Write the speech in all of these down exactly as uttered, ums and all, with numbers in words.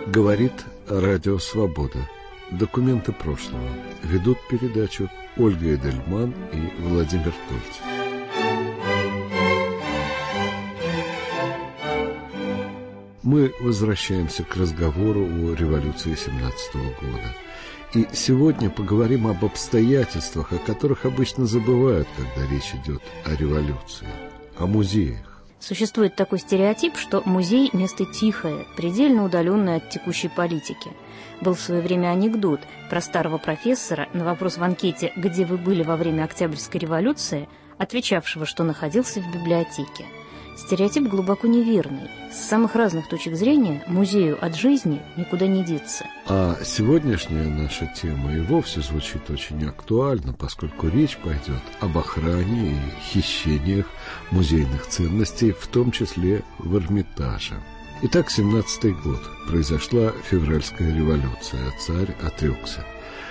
Говорит Радио Свобода. Документы прошлого. Ведут передачу Ольга Эдельман и Владимир Тольцев. Мы возвращаемся к разговору о революции семнадцатого года. И сегодня поговорим об обстоятельствах, о которых обычно забывают, когда речь идет о революции, о музеях. Существует такой стереотип, что музей – место тихое, предельно удаленное от текущей политики. Был в свое время анекдот про старого профессора на вопрос в анкете «Где вы были во время Октябрьской революции?», отвечавшего, что находился в библиотеке. Стереотип глубоко неверный. С самых разных точек зрения музею от жизни никуда не деться. А сегодняшняя наша тема и вовсе звучит очень актуально, поскольку речь пойдет об охране и хищениях музейных ценностей, в том числе в Эрмитаже. Итак, семнадцатый год. Произошла февральская революция, а царь отрекся.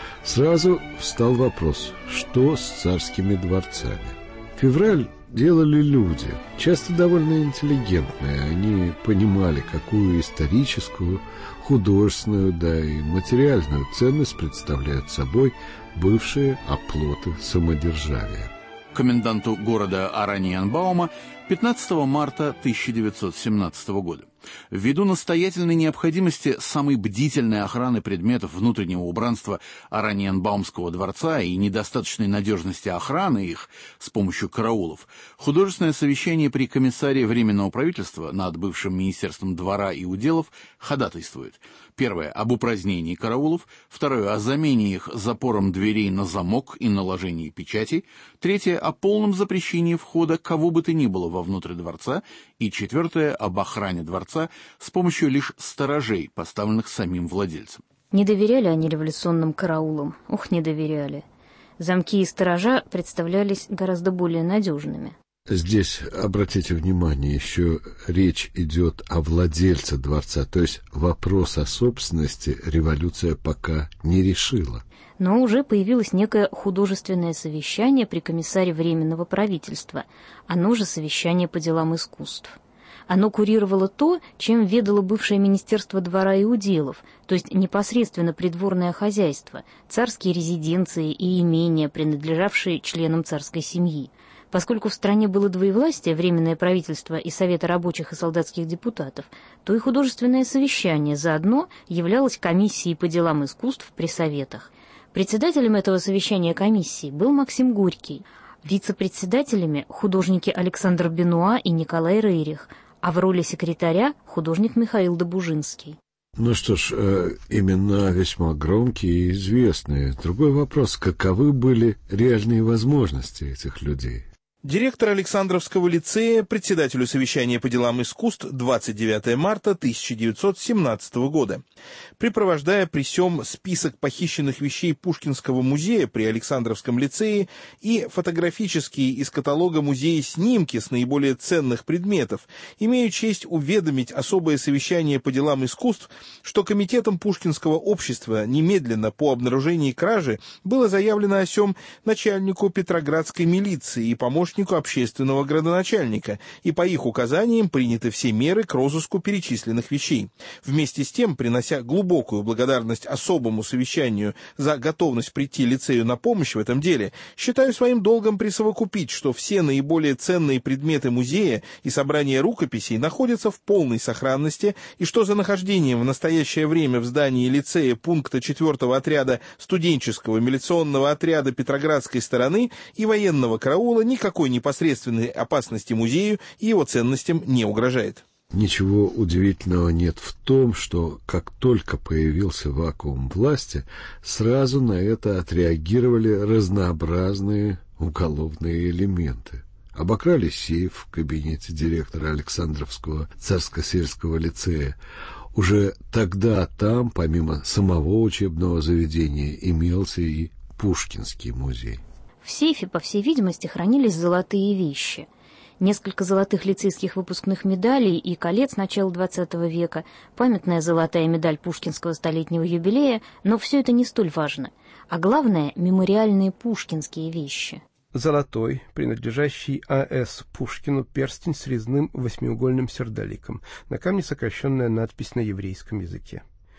Сразу встал вопрос, что с царскими дворцами? Февраль делали люди, часто довольно интеллигентные. Они понимали, какую историческую, художественную, да и материальную ценность представляют собой бывшие оплоты самодержавия. Коменданту города Ораниенбаума пятнадцатого марта тысяча девятьсот семнадцатого года. Ввиду настоятельной необходимости самой бдительной охраны предметов внутреннего убранства Ораниенбаумского дворца и недостаточной надежности охраны их с помощью караулов, художественное совещание при комиссаре Временного правительства над бывшим Министерством двора и уделов ходатайствует. Первое – об упразднении караулов, второе – о замене их запором дверей на замок и наложении печати, третье – о полном запрещении входа кого бы то ни было вовнутрь дворца, и четвертое – об охране дворца с помощью лишь сторожей, поставленных самим владельцем. Не доверяли они революционным караулам, ух, не доверяли. Замки и сторожа представлялись гораздо более надежными. Здесь, обратите внимание, еще речь идет о владельце дворца, то есть вопрос о собственности революция пока не решила. Но уже появилось некое художественное совещание при комиссаре Временного правительства, оно же совещание по делам искусств. Оно курировало то, чем ведало бывшее Министерство двора и уделов, то есть непосредственно придворное хозяйство, царские резиденции и имения, принадлежавшие членам царской семьи. Поскольку в стране было двоевластие, Временное правительство и Совета рабочих и солдатских депутатов, то и художественное совещание заодно являлось комиссией по делам искусств при советах. Председателем этого совещания комиссии был Максим Горький, вице-председателями художники Александр Бенуа и Николай Рерих, а в роли секретаря художник Михаил Добужинский. Ну что ж, э, имена весьма громкие и известные. Другой вопрос, каковы были реальные возможности этих людей? Директор Александровского лицея, председателю совещания по делам искусств двадцать девятого марта тысяча девятьсот семнадцатого года. Припровождая при сём список похищенных вещей Пушкинского музея при Александровском лицее и фотографические из каталога музея снимки с наиболее ценных предметов, имею честь уведомить особое совещание по делам искусств, что комитетом Пушкинского общества немедленно по обнаружении кражи было заявлено о сём начальнику Петроградской милиции и помощнику общественного градоначальника, и по их указаниям приняты все меры к розыску перечисленных вещей. Вместе с тем, принося глубокую благодарность особому совещанию за готовность прийти лицею на помощь в этом деле, считаю своим долгом присовокупить, что все наиболее ценные предметы музея и собрания рукописей находятся в полной сохранности, и что за нахождением в настоящее время в здании лицея пункта четвертого отряда студенческого милиционного отряда Петроградской стороны и военного караула никакой непосредственной опасности музею и его ценностям не угрожает. Ничего удивительного нет в том, что как только появился вакуум власти, сразу на это отреагировали разнообразные уголовные элементы. Обокрали сейф в кабинете директора Александровского царско-сельского лицея. Уже тогда там, помимо самого учебного заведения, имелся и Пушкинский музей. В сейфе, по всей видимости, хранились золотые вещи. Несколько золотых лицейских выпускных медалей и колец начала двадцатого века, памятная золотая медаль Пушкинского столетнего юбилея, но все это не столь важно. А главное — мемориальные пушкинские вещи. Золотой, принадлежащий А С Пушкину, перстень с резным восьмиугольным сердоликом. На камне сокращенная надпись на еврейском языке.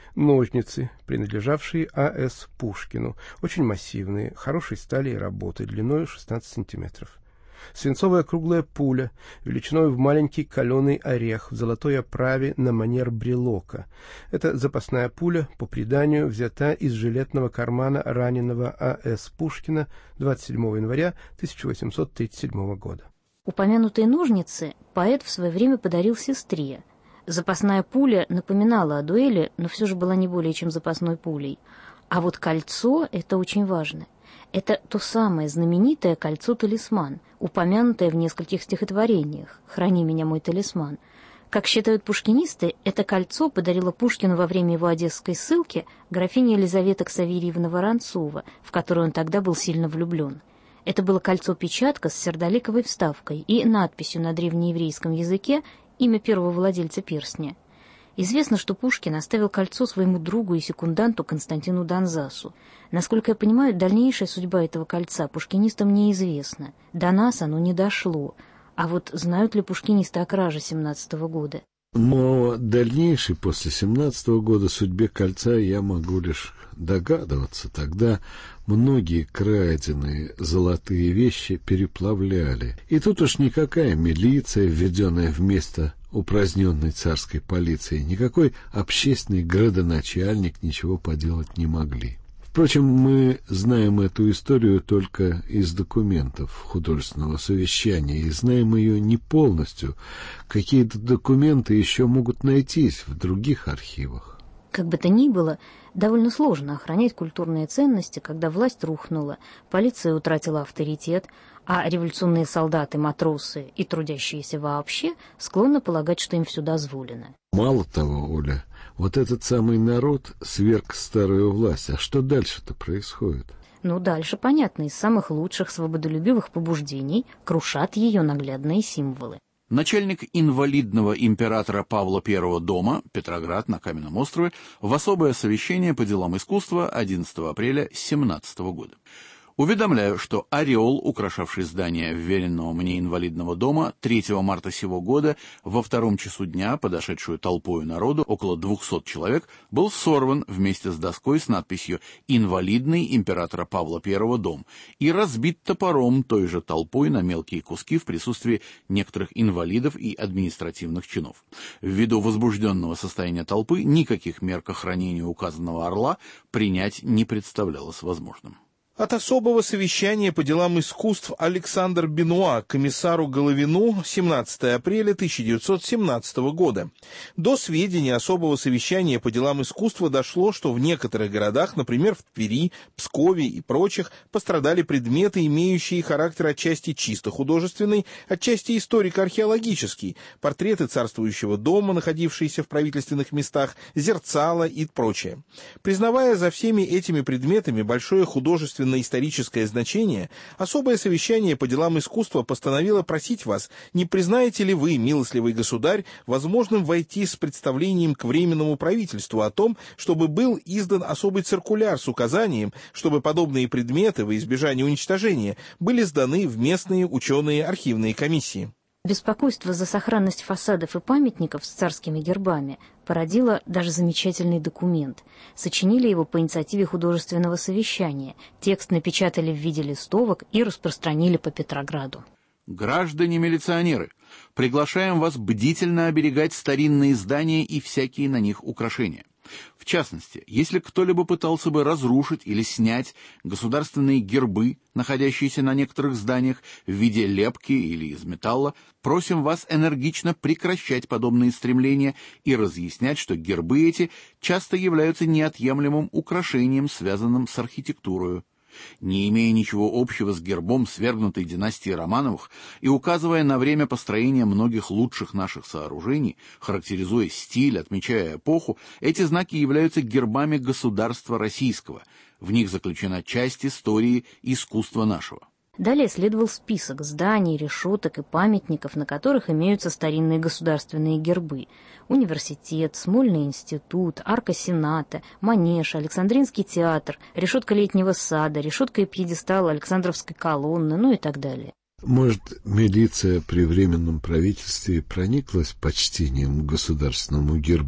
Ножницы, принадлежавшие А С Пушкину, очень массивные, хорошей стали и работы, длиной шестнадцать сантиметров. Свинцовая круглая пуля, величиной в маленький каленый орех в золотой оправе на манер брелока. Это запасная пуля, по преданию, взята из жилетного кармана раненого А С Пушкина двадцать седьмого января тысяча восемьсот тридцать седьмого года. Упомянутые ножницы поэт в свое время подарил сестре. Запасная пуля напоминала о дуэли, но все же была не более чем запасной пулей. А вот кольцо — это очень важно. Это то самое знаменитое кольцо-талисман, упомянутое в нескольких стихотворениях «Храни меня, мой талисман». Как считают пушкинисты, это кольцо подарила Пушкину во время его одесской ссылки графиня Елизавета Ксаверьевна Воронцова, в которую он тогда был сильно влюблен. Это было кольцо-печатка с сердоликовой вставкой и надписью на древнееврейском языке имя первого владельца перстня. Известно, что Пушкин оставил кольцо своему другу и секунданту Константину Донзасу. Насколько я понимаю, дальнейшая судьба этого кольца пушкинистам неизвестна. До нас оно не дошло. А вот знают ли пушкинисты о краже семнадцатого года? Но дальнейшей, после семнадцатого года, судьбе кольца я могу лишь догадываться. Тогда многие краденые золотые вещи переплавляли. И тут уж никакая милиция, введенная в место упраздненной царской полиции, никакой общественный градоначальник ничего поделать не могли. Впрочем, мы знаем эту историю только из документов художественного совещания и знаем ее не полностью. Какие-то документы еще могут найтись в других архивах. Как бы то ни было, довольно сложно охранять культурные ценности, когда власть рухнула, полиция утратила авторитет, а революционные солдаты, матросы и трудящиеся вообще склонны полагать, что им все дозволено. Мало того, Оля, вот этот самый народ сверг старую власть. А что дальше-то происходит? Ну, дальше понятно. Из самых лучших свободолюбивых побуждений крушат ее наглядные символы. Начальник инвалидного императора Павла Первого дома, Петроград на Каменном острове, в особое совещание по делам искусства одиннадцатого апреля семнадцатого года. Уведомляю, что ореол, украшавший здание вверенного мне инвалидного дома, третьего марта сего года во втором часу дня, подошедшую толпою народу, около двухсот человек, был сорван вместе с доской с надписью «Инвалидный императора Павла Первого дом» и разбит топором той же толпой на мелкие куски в присутствии некоторых инвалидов и административных чинов. Ввиду возбужденного состояния толпы никаких мер к охранению указанного орла принять не представлялось возможным. От особого совещания по делам искусств Александр Бенуа комиссару Головину семнадцатого апреля тысяча девятьсот семнадцатого года. До сведения особого совещания по делам искусства дошло, что в некоторых городах, например, в Твери, Пскове и прочих, пострадали предметы, имеющие характер отчасти чисто художественный, отчасти историко-археологический, портреты царствующего дома, находившиеся в правительственных местах, зерцало и прочее. Признавая за всеми этими предметами большое художественное историческое значение, особое совещание по делам искусства постановило просить вас, не признаете ли вы, милостливый государь, возможным войти с представлением к Временному правительству о том, чтобы был издан особый циркуляр с указанием, чтобы подобные предметы во избежание уничтожения были сданы в местные ученые архивные комиссии. Беспокойство за сохранность фасадов и памятников с царскими гербами породило даже замечательный документ. Сочинили его по инициативе художественного совещания. Текст напечатали в виде листовок и распространили по Петрограду. Граждане-милиционеры, приглашаем вас бдительно оберегать старинные здания и всякие на них украшения. В частности, если кто-либо пытался бы разрушить или снять государственные гербы, находящиеся на некоторых зданиях в виде лепки или из металла, просим вас энергично прекращать подобные стремления и разъяснять, что гербы эти часто являются неотъемлемым украшением, связанным с архитектурой. Не имея ничего общего с гербом свергнутой династии Романовых и указывая на время построения многих лучших наших сооружений, характеризуя стиль, отмечая эпоху, эти знаки являются гербами государства российского. В них заключена часть истории и искусства нашего. Далее следовал список зданий, решеток и памятников, на которых имеются старинные государственные гербы. Университет, Смольный институт, Арка Сената, Манеж, Александринский театр, решетка Летнего сада, решетка и пьедестал Александровской колонны, ну и так далее. Может, милиция при Временном правительстве прониклась почтением к государственному гербу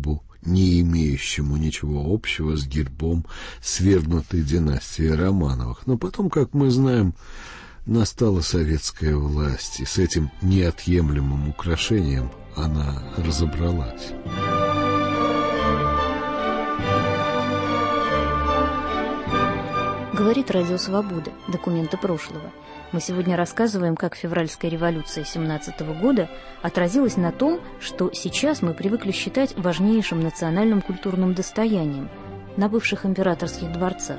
не имеющему ничего общего с гербом свергнутой династии Романовых. Но потом, как мы знаем, настала советская власть, и с этим неотъемлемым украшением она разобралась. Говорит Радио Свобода. Документы прошлого. Мы сегодня рассказываем, как февральская революция семнадцатого года отразилась на том, что сейчас мы привыкли считать важнейшим национальным культурным достоянием на бывших императорских дворцах.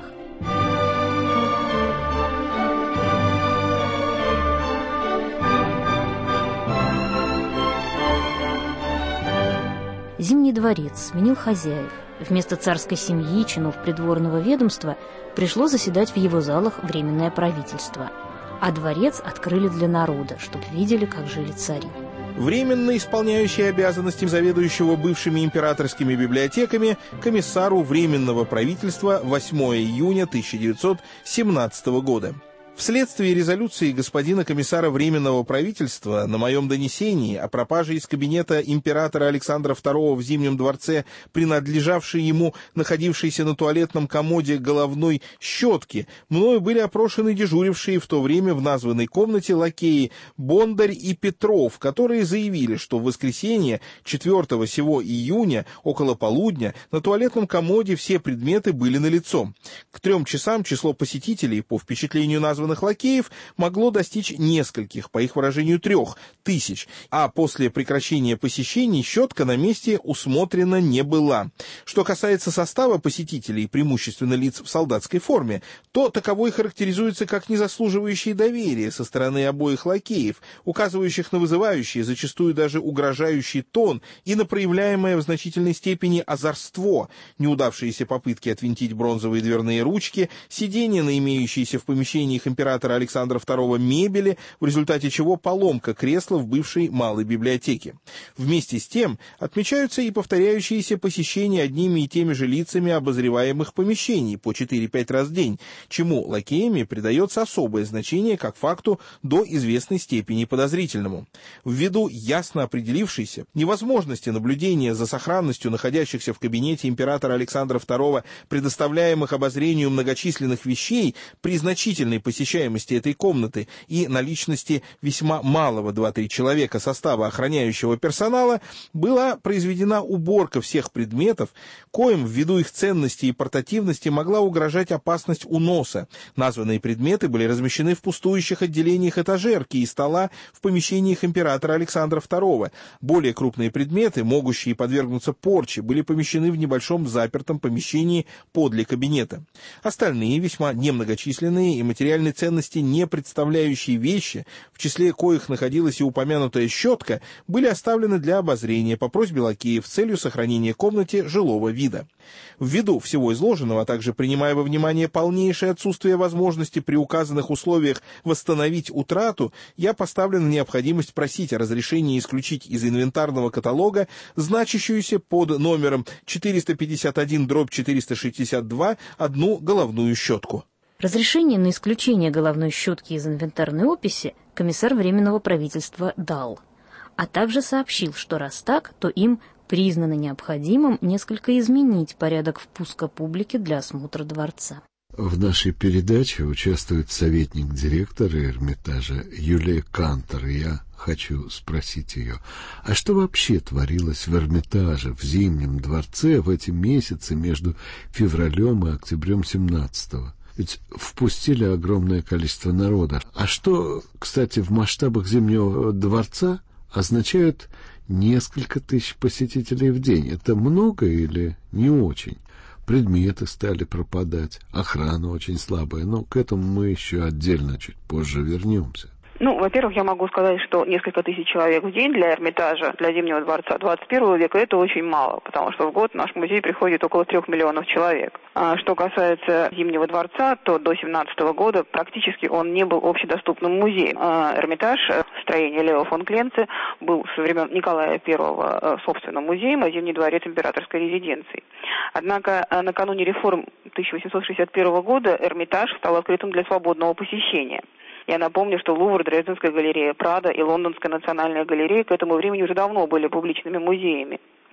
Зимний дворец сменил хозяев. Вместо царской семьи, чинов придворного ведомства, пришло заседать в его залах Временное правительство. А дворец открыли для народа, чтобы видели, как жили цари. Временно исполняющий обязанности заведующего бывшими императорскими библиотеками комиссару Временного правительства восьмого июня тысяча девятьсот семнадцатого года. Вследствие резолюции господина комиссара Временного правительства на моем донесении о пропаже из кабинета императора Александра второго в Зимнем дворце, принадлежавшей ему находившейся на туалетном комоде головной щетки, мною были опрошены дежурившие в то время в названной комнате лакеи Бондарь и Петров, которые заявили, что в воскресенье четвёртого сего июня около полудня на туалетном комоде все предметы были налицо. К трем часам число посетителей, по впечатлению названных лакеев, могло достичь нескольких, по их выражению трех, тысяч, а после прекращения посещений щетка на месте усмотрена не была. Что касается состава посетителей, преимущественно лиц в солдатской форме, то таковой характеризуется как незаслуживающий доверия со стороны обоих лакеев, указывающих на вызывающий, зачастую даже угрожающий тон и на проявляемое в значительной степени озорство, неудавшиеся попытки отвинтить бронзовые дверные ручки, сиденья на имеющиеся в помещениях императора Александра второго мебели, в результате чего поломка кресла в бывшей малой библиотеке. Вместе с тем отмечаются и повторяющиеся посещения одними и теми же лицами обозреваемых помещений по четыре-пять раз в день, чему лакеями придается особое значение как факту до известной степени подозрительному. Ввиду ясно определившейся невозможности наблюдения за сохранностью находящихся в кабинете императора Александра второго предоставляемых обозрению многочисленных вещей при значительной посещении этой комнаты и наличности весьма малого два-три человека состава охраняющего персонала, была произведена уборка всех предметов, коим ввиду их ценности и портативности могла угрожать опасность уноса. Названные предметы были размещены в пустующих отделениях этажерки и стола в помещениях императора Александра второго. Более крупные предметы, могущие подвергнуться порче, были помещены в небольшом запертом помещении подле кабинета. Остальные, весьма немногочисленные и материальные ценности не представляющие вещи, в числе коих находилась и упомянутая щетка, были оставлены для обозрения по просьбе лакеев с целью сохранения комнате жилого вида. Ввиду всего изложенного, а также принимая во внимание полнейшее отсутствие возможности при указанных условиях восстановить утрату, я поставлен на необходимость просить о разрешении исключить из инвентарного каталога значащуюся под номером четыреста пятьдесят один дробь четыреста шестьдесят два одну головную щетку. Разрешение на исключение головной щетки из инвентарной описи комиссар Временного правительства дал, а также сообщил, что раз так, то им признано необходимым несколько изменить порядок впуска публики для осмотра дворца. В нашей передаче участвует советник директора Эрмитажа Юлия Кантор, и я хочу спросить ее, а что вообще творилось в Эрмитаже, в Зимнем дворце в эти месяцы между февралем и октябрем семнадцатого? Ведь впустили огромное количество народа. А что, кстати, в масштабах Зимнего дворца означают несколько тысяч посетителей в день? Это много или не очень? Предметы стали пропадать, охрана очень слабая, но к этому мы еще отдельно чуть позже вернемся. Ну, во-первых, я могу сказать, что несколько тысяч человек в день для Эрмитажа, для Зимнего дворца двадцать первого века, это очень мало, потому что в год в наш музей приходит около трех миллионов человек. А что касается Зимнего дворца, то до семнадцатого года практически он не был общедоступным музеем. А Эрмитаж, строение Лео фон Кленце, был со времен Николая Первого собственным музеем, а Зимний дворец императорской резиденцией. Однако накануне реформ тысяча восемьсот шестьдесят первого года Эрмитаж стал открытым для свободного посещения. Я напомню, что Лувр, Дрезденская галерея, Прадо и Лондонская национальная галерея к этому времени уже давно были публичными музеями.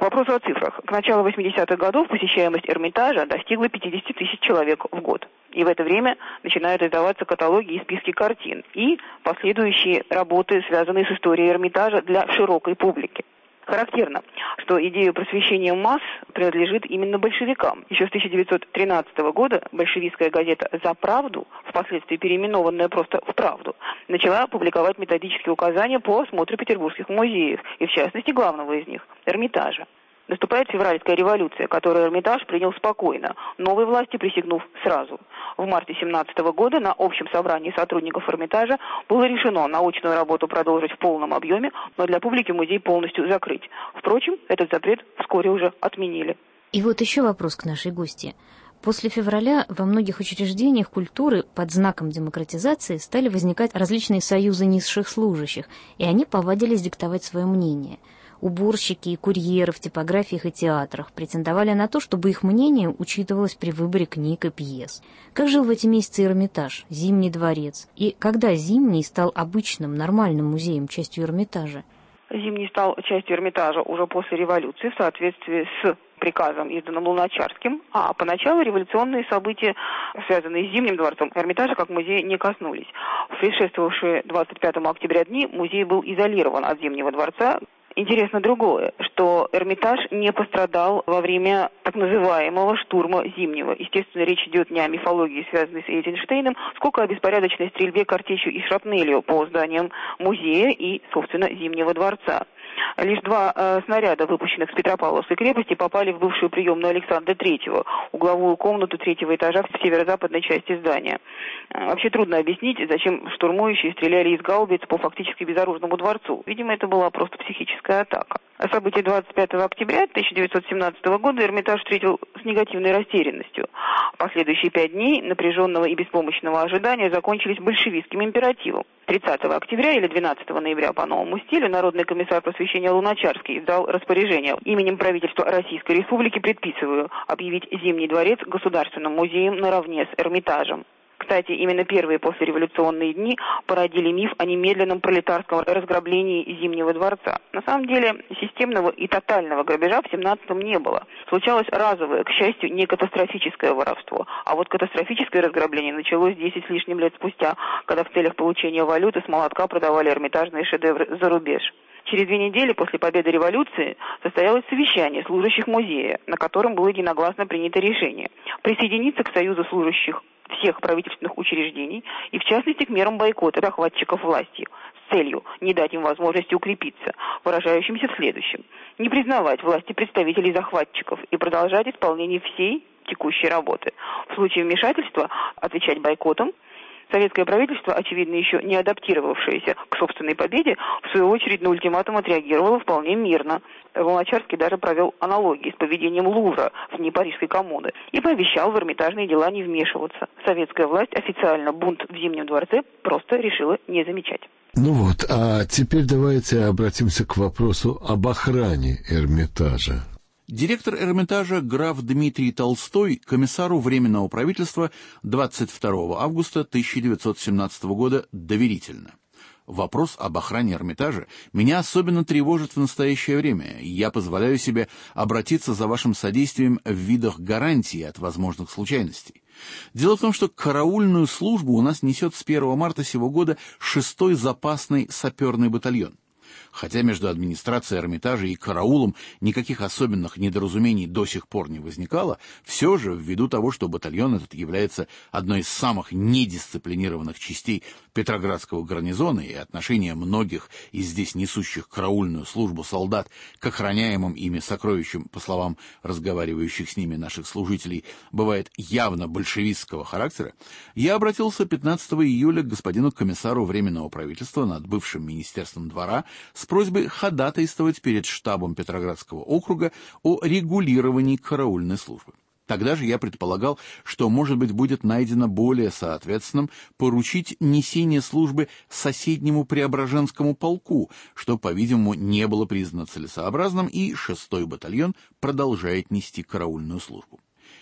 К вопросу о цифрах. К началу восьмидесятых годов посещаемость Эрмитажа достигла пятьдесят тысяч человек в год. И в это время начинают издаваться каталоги и списки картин, и последующие работы, связанные с историей Эрмитажа для широкой публики. Характерно, что идея просвещения масс принадлежит именно большевикам. Еще с тысяча девятьсот тринадцатого года большевистская газета «За правду», впоследствии переименованная просто в «Правду», начала публиковать методические указания по осмотру петербургских музеев, и в частности главного из них – Эрмитажа. Наступает февральская революция, которую Эрмитаж принял спокойно, новой власти присягнув сразу. В марте семнадцатого года на общем собрании сотрудников Эрмитажа было решено научную работу продолжить в полном объеме, но для публики музей полностью закрыть. Впрочем, этот запрет вскоре уже отменили. И вот еще вопрос к нашей гости. После февраля во многих учреждениях культуры под знаком демократизации стали возникать различные союзы низших служащих, и они повадились диктовать свое мнение. Уборщики и курьеры в типографиях и театрах претендовали на то, чтобы их мнение учитывалось при выборе книг и пьес. Как жил в эти месяцы Эрмитаж, Зимний дворец? И когда Зимний стал обычным, нормальным музеем, частью Эрмитажа? Зимний стал частью Эрмитажа уже после революции в соответствии с приказом, изданным Луначарским, а поначалу революционные события, связанные с Зимним дворцом, Эрмитажа как музея не коснулись. В предшествовавшие двадцать пятому октября дни музей был изолирован от Зимнего дворца. Интересно другое, что Эрмитаж не пострадал во время так называемого штурма Зимнего. Естественно, речь идет не о мифологии, связанной с Эйзенштейном, сколько о беспорядочной стрельбе картечью и шрапнелью по зданиям музея и, собственно, Зимнего дворца. Лишь два э, снаряда, выпущенных с Петропавловской крепости, попали в бывшую приемную Александра Третьего, угловую комнату третьего этажа в северо-западной части здания. Э, вообще трудно объяснить, зачем штурмующие стреляли из гаубиц по фактически безоружному дворцу. Видимо, это была просто психическая атака. События двадцать пятого октября тысяча девятьсот семнадцатого года Эрмитаж встретил с негативной растерянностью. Последующие пять дней напряженного и беспомощного ожидания закончились большевистским императивом. тридцатого октября или двенадцатого ноября по новому стилю народный комиссар просвещения Луначарский издал распоряжение: именем правительства Российской Республики предписываю объявить Зимний дворец государственным музеем наравне с Эрмитажем. Кстати, именно первые послереволюционные дни породили миф о немедленном пролетарском разграблении Зимнего дворца. На самом деле, системного и тотального грабежа в семнадцатом не было. Случалось разовое, к счастью, не катастрофическое воровство. А вот катастрофическое разграбление началось десять с лишним лет спустя, когда в целях получения валюты с молотка продавали эрмитажные шедевры за рубеж. Через две недели после победы революции состоялось совещание служащих музея, на котором было единогласно принято решение присоединиться к союзу служащих всех правительственных учреждений и, в частности, к мерам бойкота захватчиков власти с целью не дать им возможности укрепиться, выражающимся в следующем: не признавать власти представителей захватчиков и продолжать исполнение всей текущей работы. В случае вмешательства отвечать бойкотом. Советское правительство, очевидно, еще не адаптировавшееся к собственной победе, в свою очередь на ультиматум отреагировало вполне мирно. Луначарский даже провел аналогии с поведением Лувра в дни Парижской коммуны и пообещал в эрмитажные дела не вмешиваться. Советская власть официально бунт в Зимнем дворце просто решила не замечать. Ну вот, а теперь давайте обратимся к вопросу об охране Эрмитажа. Директор Эрмитажа граф Дмитрий Толстой комиссару Временного правительства двадцать второго августа тысяча девятьсот семнадцатого года доверительно: вопрос об охране Эрмитажа меня особенно тревожит в настоящее время. Я позволяю себе обратиться за вашим содействием в видах гарантии от возможных случайностей. Дело в том, что караульную службу у нас несет с первого марта сего года шестой запасный саперный батальон. Хотя между администрацией Эрмитажа и караулом никаких особенных недоразумений до сих пор не возникало, все же, ввиду того, что батальон этот является одной из самых недисциплинированных частей Петроградского гарнизона, и отношение многих из здесь несущих караульную службу солдат к охраняемым ими сокровищам, по словам разговаривающих с ними наших служителей, бывает явно большевистского характера, я обратился пятнадцатого июля к господину комиссару Временного правительства над бывшим министерством двора с просьбой ходатайствовать перед штабом Петроградского округа о регулировании караульной службы. Тогда же я предполагал, что, может быть, будет найдено более соответственным поручить несение службы соседнему Преображенскому полку, что, по-видимому, не было признано целесообразным, и шестой батальон продолжает нести караульную службу.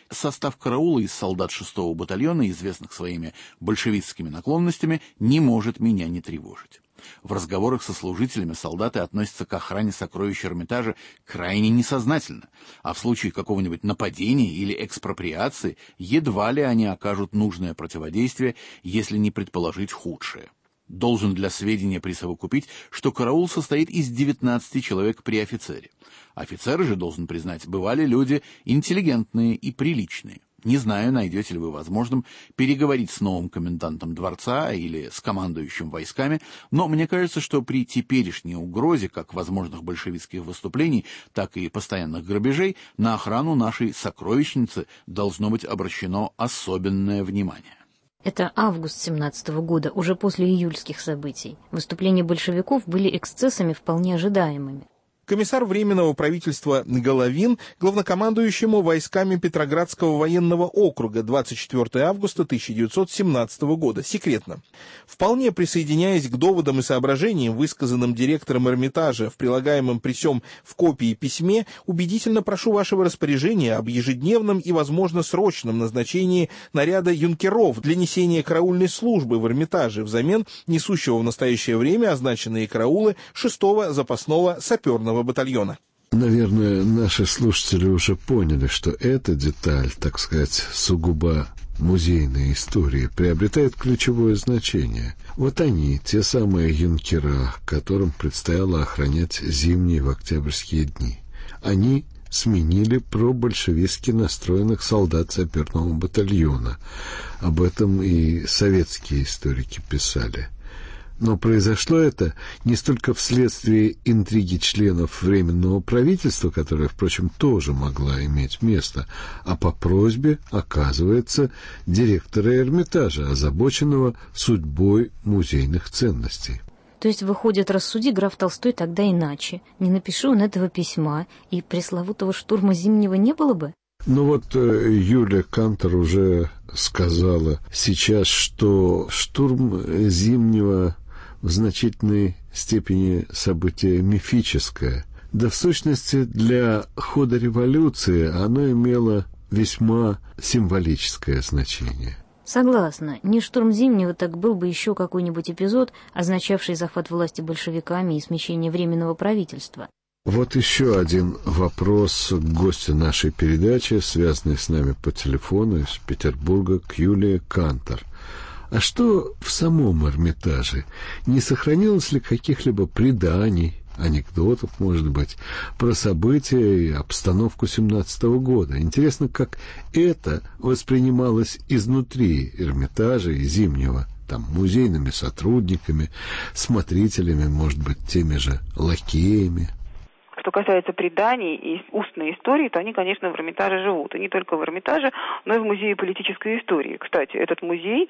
Состав караула из солдат шестого батальона, известных своими большевистскими наклонностями, не может меня не тревожить. В разговорах со служителями солдаты относятся к охране сокровищ Эрмитажа крайне несознательно, а в случае какого-нибудь нападения или экспроприации едва ли они окажут нужное противодействие, если не предположить худшее. Должен для сведения присовокупить, что караул состоит из девятнадцати человек при офицере. Офицеры же, должен признать, бывали люди интеллигентные и приличные. Не знаю, найдете ли вы возможным переговорить с новым комендантом дворца или с командующим войсками, но мне кажется, что при теперешней угрозе как возможных большевистских выступлений, так и постоянных грабежей на охрану нашей сокровищницы должно быть обращено особенное внимание. Это август семнадцатого года, уже после июльских событий. Выступления большевиков были эксцессами вполне ожидаемыми. Комиссар Временного правительства Головин главнокомандующему войсками Петроградского военного округа двадцать четвёртого августа тысяча девятьсот семнадцатого года. Секретно. Вполне присоединяясь к доводам и соображениям, высказанным директором Эрмитажа в прилагаемом при сём в копии письме, убедительно прошу вашего распоряжения об ежедневном и, возможно, срочном назначении наряда юнкеров для несения караульной службы в Эрмитаже взамен несущего в настоящее время означенные караулы шестого запасного саперного батальона. Наверное, наши слушатели уже поняли, что эта деталь, так сказать, сугубо музейной истории, приобретает ключевое значение. Вот они, те самые юнкера, которым предстояло охранять зимние в октябрьские дни. Они сменили пробольшевистски настроенных солдат саперного батальона. Об этом и советские историки писали. Но произошло это не столько вследствие интриги членов Временного правительства, которая, впрочем, тоже могла иметь место, а по просьбе, оказывается, директора Эрмитажа, озабоченного судьбой музейных ценностей. То есть, выходит, рассуди граф Толстой тогда иначе. Не напиши он этого письма, и пресловутого штурма Зимнего не было бы? Ну вот э, Юлия Кантор уже сказала сейчас, что штурм Зимнего в значительной степени событие мифическое. Да в сущности для хода революции оно имело весьма символическое значение. Согласна. Не штурм Зимнего, так был бы еще какой-нибудь эпизод, означавший захват власти большевиками и смещение Временного правительства. Вот еще один вопрос к гостю нашей передачи, связанный с нами по телефону из Петербурга, к Юлии Кантор. А что в самом Эрмитаже? Не сохранилось ли каких-либо преданий, анекдотов, может быть, про события и обстановку семнадцатого года? Интересно, как это воспринималось изнутри Эрмитажа и Зимнего, там, музейными сотрудниками, смотрителями, может быть, теми же лакеями? Что касается преданий и устной истории, то они, конечно, в Эрмитаже живут. И не только в Эрмитаже, но и в Музее политической истории. Кстати, этот музей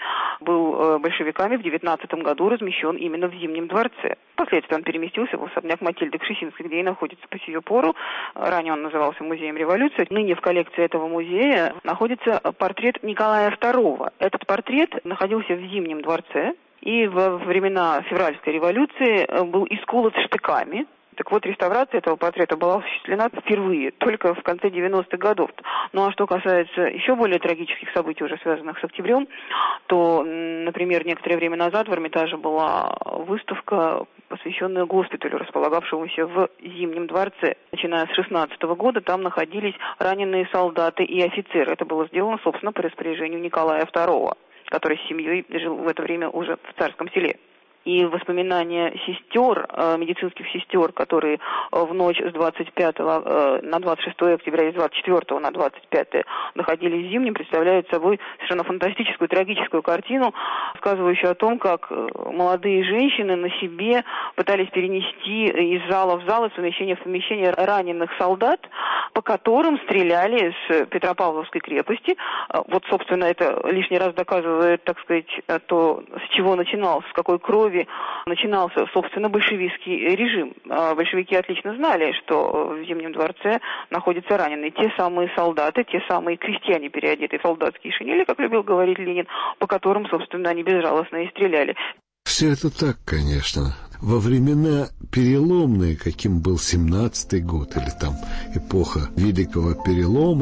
был большевиками в девятнадцатом году размещен именно в Зимнем дворце. Впоследствии он переместился в особняк Матильды Кшесинской, где и находится по сию пору. Ранее он назывался Музеем революции. Ныне в коллекции этого музея находится портрет Николая второго. Этот портрет находился в Зимнем дворце и во времена февральской революции был исколот штыками. Так вот, реставрация этого портрета была осуществлена впервые, только в конце девяностых годов. Ну а что касается еще более трагических событий, уже связанных с октябрем, то, например, некоторое время назад в Эрмитаже была выставка, посвященная госпиталю, располагавшемуся в Зимнем дворце. Начиная с шестнадцатого года там находились раненые солдаты и офицеры. Это было сделано, собственно, по распоряжению Николая второго, который с семьей жил в это время уже в Царском селе. И воспоминания сестер, медицинских сестер, которые в ночь с двадцать пятого на двадцать шестое октября и с двадцать четвёртого на двадцать пятое находились в Зимнем, представляют собой совершенно фантастическую, трагическую картину, рассказывающую о том, как молодые женщины на себе пытались перенести из зала в зал, из помещения в помещение раненых солдат, по которым стреляли с Петропавловской крепости. Вот, собственно, это лишний раз доказывает, так сказать, то, с чего начинался, с какой крови начинался, собственно, большевистский режим. Большевики отлично знали, что в Зимнем дворце находятся раненые. Те самые солдаты, те самые крестьяне, переодетые в солдатские шинели, как любил говорить Ленин, по которым, собственно, они безжалостно и стреляли. Все это так, конечно. Во времена переломные, каким был семнадцатый год, или там эпоха Великого Перелома,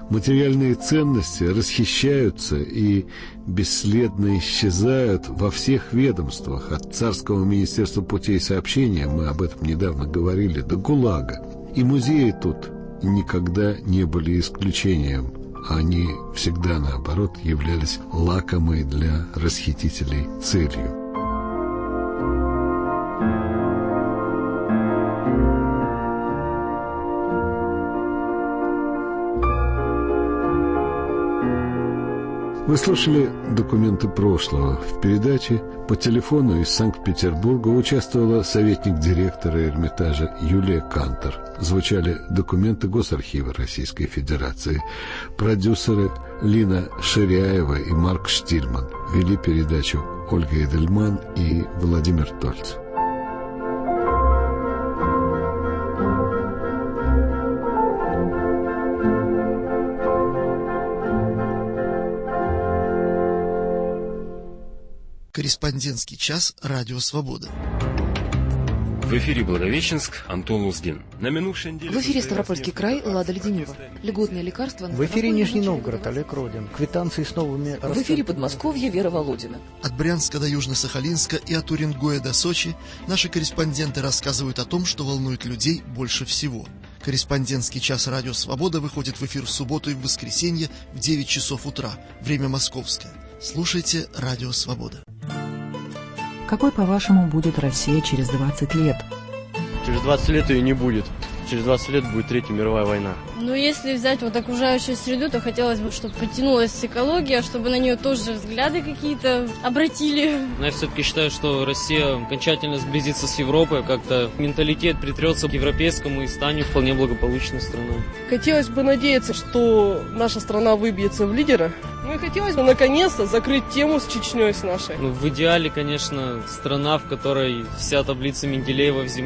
Материальные ценности расхищаются и бесследно исчезают во всех ведомствах, от Царского министерства путей сообщения, мы об этом недавно говорили, до ГУЛАГа. И музеи тут никогда не были исключением. Они всегда, наоборот, являлись лакомой для расхитителей целью. Вы слушали «Документы прошлого». В передаче по телефону из Санкт-Петербурга участвовала советник директора Эрмитажа Юлия Кантор. Звучали документы Госархива Российской Федерации. Продюсеры Лина Ширяева и Марк Штильман. Вели передачу Ольга Эдельман и Владимир Тольц. Корреспондентский час «Радио Свобода». В эфире Благовещенск, Антон Луздин. На минувшей неделе... В эфире Ставропольский край, Лада Леденева. Льготные лекарства... В эфире Нижний Новгород, Олег Родин. Квитанции с новыми... В эфире Подмосковье, Вера Володина. От Брянска до Южно-Сахалинска и от Уренгоя до Сочи наши корреспонденты рассказывают о том, что волнует людей больше всего. Корреспондентский час «Радио Свобода» выходит в эфир в субботу и в воскресенье в девять часов утра. Время московское. Слушайте «Радио Свобода». Какой, по-вашему, будет Россия через двадцать лет? Через двадцать лет ее не будет. Через двадцать лет будет Третья мировая война. Ну, если взять вот окружающую среду, то хотелось бы, чтобы подтянулась экология, чтобы на нее тоже взгляды какие-то обратили. Но я все-таки считаю, что Россия окончательно сблизится с Европой, как-то менталитет притрется к европейскому и станет вполне благополучной страной. Хотелось бы надеяться, что наша страна выбьется в лидера. Ну и хотелось бы наконец-то закрыть тему с Чечней, с нашей. Ну, в идеале, конечно, страна, в которой вся таблица Менделеева в земле